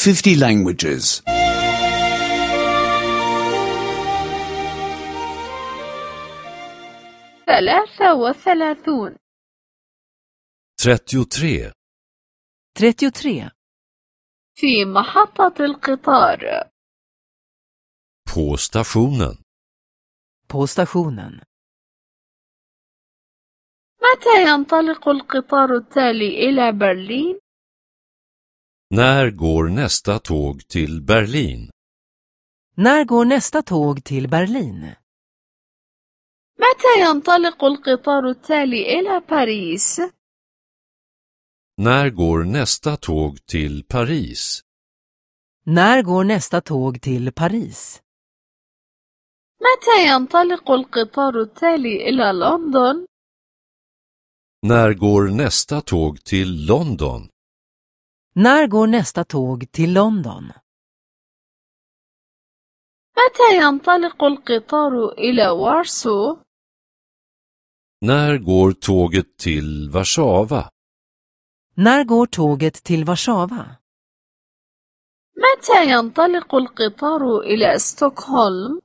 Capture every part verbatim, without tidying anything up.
fifty languages. ثلاثة وثلاثون trettiotre. trettiotre. في محطة القطار. På stationen. På stationen. متى ينطلق القطار التالي إلى برلين؟ När går nästa tåg till Berlin? När går nästa tåg till Berlin? متى ينطلق القطار التالي إلى باريس؟ När går nästa tåg till Paris? När går nästa tåg till Paris? متى ينطلق القطار التالي إلى لندن؟ När går nästa tåg till London? När går nästa tåg till London? متى ينطلق القطار إلى وارسو؟ När går tåget till Warszawa? När går tåget till Warszawa? متى ينطلق القطار إلى ستوكهولم؟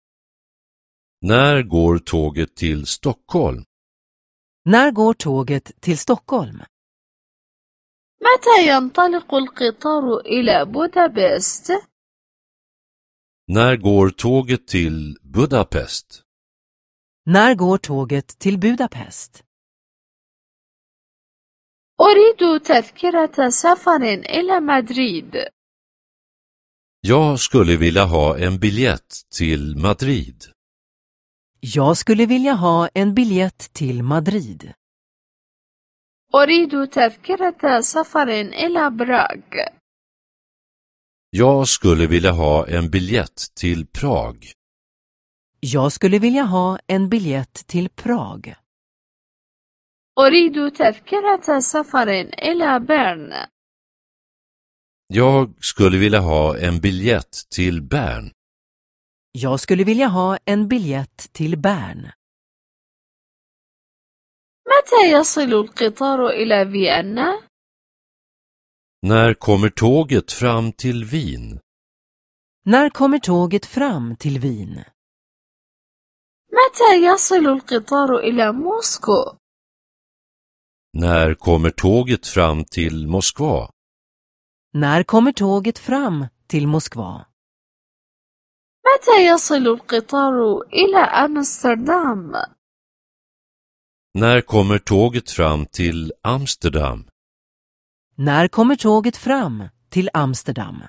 När går tåget till Stockholm? När går tåget till Stockholm? متى ينطلق القطار إلى بودابست؟ När går tåget till Budapest? När går tåget till Budapest? أريد تذكرة سفر إلى مدريد. Jag skulle vilja ha en biljett till Madrid. Jag skulle vilja ha en biljett till Madrid. أريد تذكرة سفر إلى براغ. Jag skulle vilja ha en biljett till Prag. Jag skulle vilja ha en biljett till Prag. أريد تذكرة سفر إلى بيرن. Jag skulle vilja ha en biljett till Bern. Jag skulle vilja ha en biljett till Bern. متى يصل القطار إلى فيينا؟ När kommer tåget fram till Wien? När kommer tåget fram till Wien? متى يصل القطار إلى موسكو؟ När kommer tåget fram till Moskva? När kommer tåget fram till Moskva? متى يصل القطار إلى أمستردام؟ När kommer tåget fram till Amsterdam? När kommer tåget fram till Amsterdam?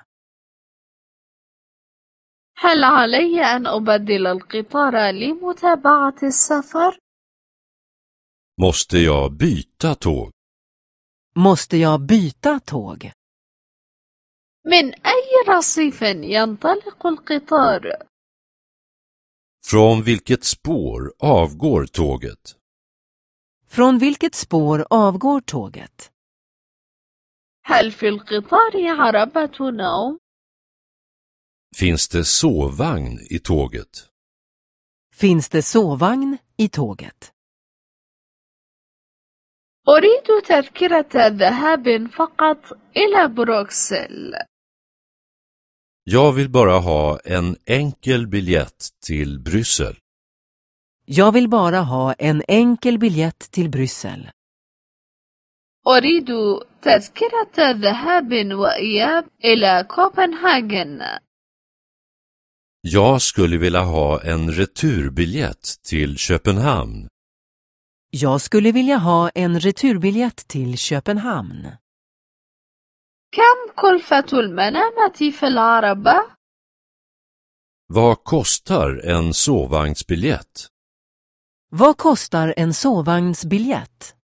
هل علي أن أبدل القطار لمتابعة السفر؟ Måste jag byta tåg? Måste jag byta tåg? من أي رصيف ينطلق القطار؟ Från vilket spår avgår tåget? Från vilket spår avgår tåget? هل في القطار عربة نوم؟ Finns det sovvagn i tåget? Finns det sovvagn i tåget? أريد تذكرة ذهاب فقط إلى بروكسل. Jag vill bara ha en enkel biljett till Bryssel. Jag vill bara ha en enkel biljett till Bryssel. أريد تذكرة ذهاب وإياب إلى كوبنهاجن. Jag skulle vilja ha en returbiljett till Köpenhamn. Jag skulle vilja ha en returbiljett till Köpenhamn. كم كلفة المنامة في العربة؟ Vad kostar en sovvagnsbiljett? Vad kostar en sovvagnsbiljett?